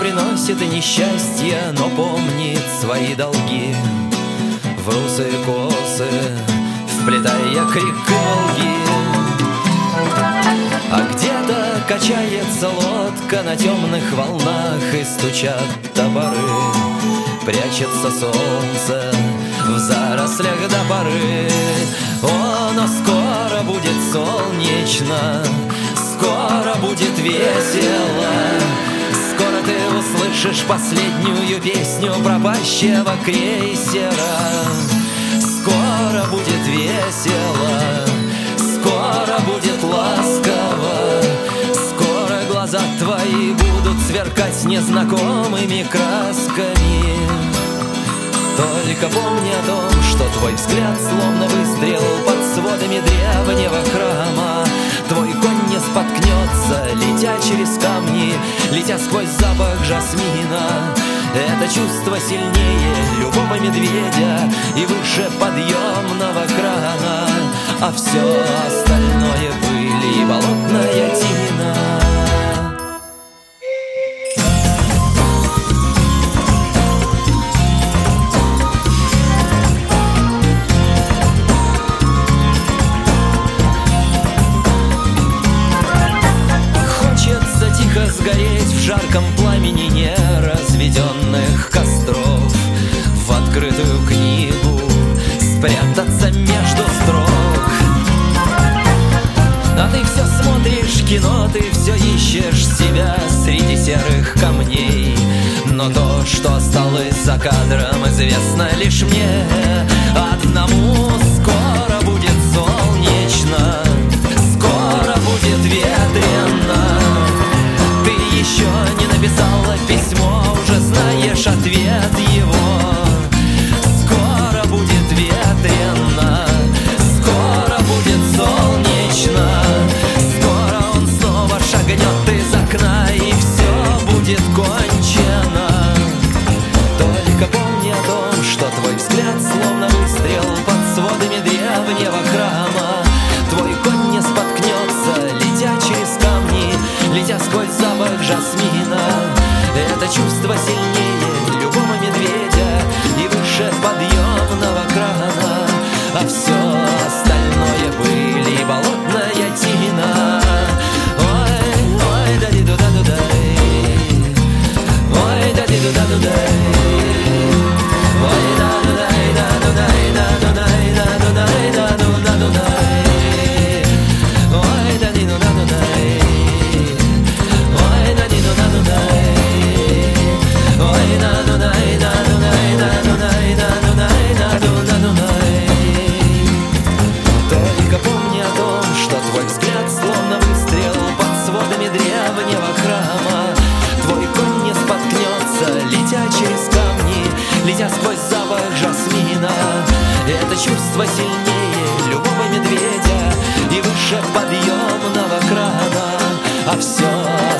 приносит и несчастье, но помнит свои долги. В русые косы вплетая крик волги. А где-то качается лодка на темных волнах, и стучат топоры. Прячется солнце в зарослях до поры. О, но скоро будет солнечно, скоро будет весело. Скоро ты услышишь последнюю песню пропащего крейсера. Скоро будет весело, скоро будет ласково. Скоро глаза твои будут сверкать незнакомыми красками. Только помни о том, что твой взгляд словно выстрел под сводами древнего храма. Твой конь не споткнется, летя через камни, летя сквозь запах жасмина. Это чувство сильнее любого медведя и выше подъемного крана. А все остальное пыль и болотная тина. Сгореть в жарком пламени неразведенных костров, в открытую книгу спрятаться между строк. А ты все смотришь кино, ты все ищешь себя среди серых камней. Но то, что осталось за кадром, известно лишь мне одному. Скоро будет солнечно, скоро будет ветрено. Еще не написала письмо, уже знаешь ответ его. Скоро будет ветрено, скоро будет солнечно. Скоро он снова шагнет из окна, и все будет кончено. Только помни о том, что твой взгляд словно выстрел под сводами древнего храма. Твой конь не споткнется, летя через камни, летя сквозь запах жасмина. Это чувство сильнее любого медведя и выше подъемного крана. А все остальное пыль и болотная тина. Ой, ой, да-ди-ду-да-ду-дай. Ой, да-ди-ду-да-ду-дай. Ой, да-ду-дай, да-ду-дай, да-ду-дай, да-ду-дай, да-ду-да-ду-дай. Ой, да-ди-ду-да-ду-дай. Ой, да-ди-ду-да-ду-дай. Ой, да-ду-дай, да-ду-дай, да-ду-дай, да-ду-дай, да-ду-да-ду-дай. Только помни о том, что твой взгляд словно выстрел под сводами древнего храма. Твой конь не споткнется, летя через камни, летя сквозь запах жасмина. Это чувство сильнее любого медведя и выше подъемного крана. А все